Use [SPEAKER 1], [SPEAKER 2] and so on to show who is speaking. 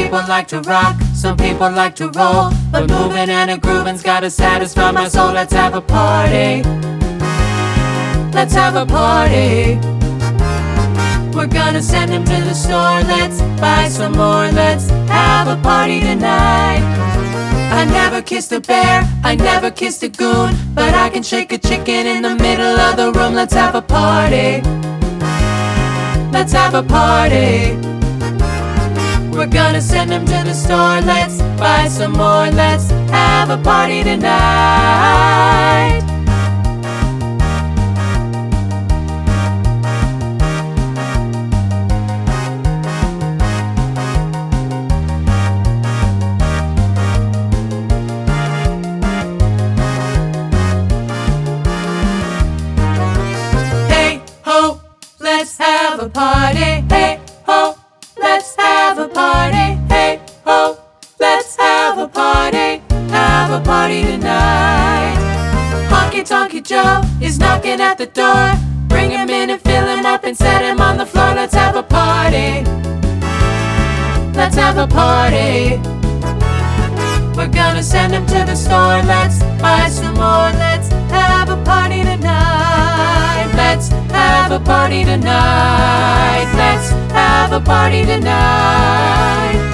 [SPEAKER 1] people like to rock, some people like to roll, but moving and a grooving's gotta satisfy my soul. Let's have a party. Let's have a party. We're gonna send him to the store. Let's buy some more. Let's have a party tonight. I never kissed a bear, I never kissed a goon, but I can shake a chicken in the middle of the room. Let's have a party. Let's have a party. We're gonna send him to the store. Let's buy some more. Let's have a party tonight. Let's have a party, hey ho. Let's have a party, hey ho. Let's have a party tonight. Honky Tonky Joe is knocking at the door. Bring him in and fill him up and set him on the floor. Let's have a party. Let's have a party. We're gonna send him to the store. Let's buy some more. Let's have a party tonight. Let's have a party tonight. Let's have a party tonight.